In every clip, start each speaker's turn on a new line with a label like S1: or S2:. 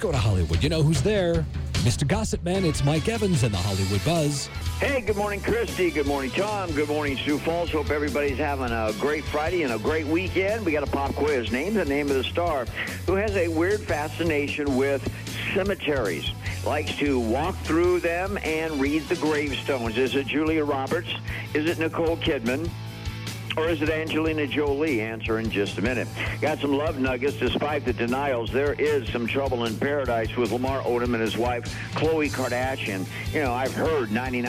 S1: go to Hollywood. You know who's there? Mr. Gossip Man, it's Mike Evans and the Hollywood Buzz.
S2: Hey, good morning, Christy. Good morning, Tom. Good morning, Sioux Falls. Hope everybody's having a great Friday and a great weekend. We got a pop quiz. Name the name of the star who has a weird fascination with cemeteries. Likes to walk through them and read the gravestones. Is it Julia Roberts? Is it Nicole Kidman? Or is it Angelina Jolie? Answer in just a minute. Got some love nuggets. Despite the denials, there is some trouble in paradise with Lamar Odom and his wife, Khloe Kardashian. You know, I've heard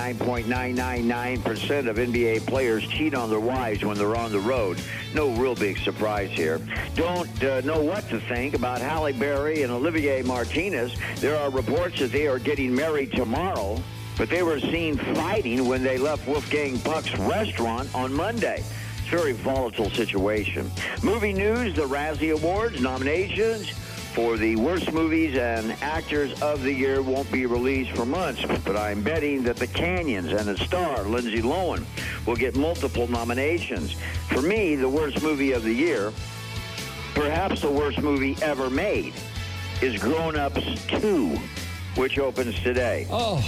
S2: 99.999% of NBA players cheat on their wives when they're on the road. No real big surprise here. Don't know what to think about Halle Berry and Olivier Martinez. There are reports that they are getting married tomorrow, but they were seen fighting when they left Wolfgang Puck's restaurant on Monday. Very volatile situation. Movie news, the Razzie Awards nominations for the worst movies and actors of the year won't be released for months, but I'm betting that The Canyons and its star, Lindsay Lohan, will get multiple nominations. For me, the worst movie of the year, perhaps the worst movie ever made, is Grown Ups 2, which opens today.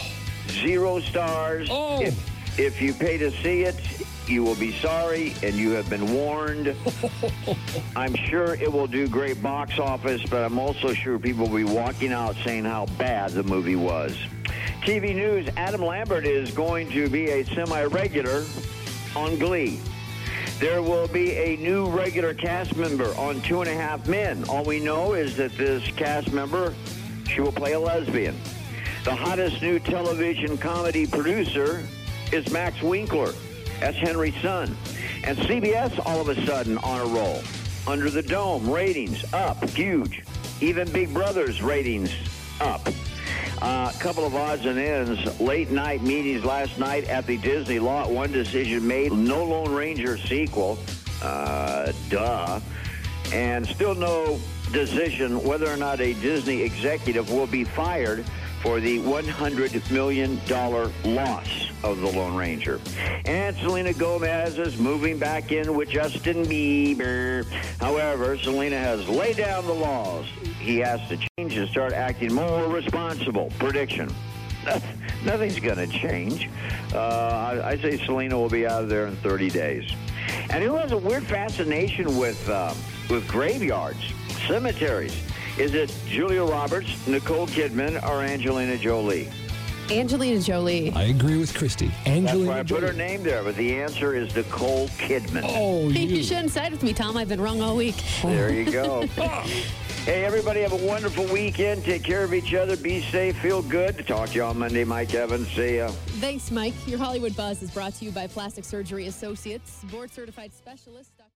S2: 0 stars. If you pay to see it, you will be sorry, and you have been warned. I'm sure it will do great box office, but I'm also sure people will be walking out saying how bad the movie was. TV news, Adam Lambert is going to be a semi-regular on Glee. There will be a new regular cast member on 2.5 Men. All we know is that this cast member, she will play a lesbian. The hottest new television comedy producer is Max Winkler. That's Henry's son. And CBS all of a sudden on a roll. Under the Dome, ratings up, huge. Even Big Brother's ratings up. A couple of odds and ends. Late night meetings last night at the Disney lot. One decision made, no Lone Ranger sequel. And still no decision whether or not a Disney executive will be fired for the $100 million loss of the Lone Ranger. And Selena Gomez is moving back in with Justin Bieber. However, Selena has laid down the laws. He has to change and start acting more responsible. Prediction: nothing's going to change. I say Selena will be out of there in 30 days. And who has a weird fascination with graveyards, cemeteries? Is it Julia Roberts, Nicole Kidman, or Angelina Jolie?
S3: Angelina Jolie.
S1: I agree with Christy. Angelina
S2: That's why I put her name there, but the answer is Nicole Kidman.
S3: You shouldn't side with me, Tom. I've been wrong all week.
S2: There you go. Hey, everybody, have a wonderful weekend. Take care of each other. Be safe. Feel good. Talk to you on Monday. Mike Evans. See ya.
S3: Thanks, Mike. Your Hollywood Buzz is brought to you by Plastic Surgery Associates, board-certified specialists.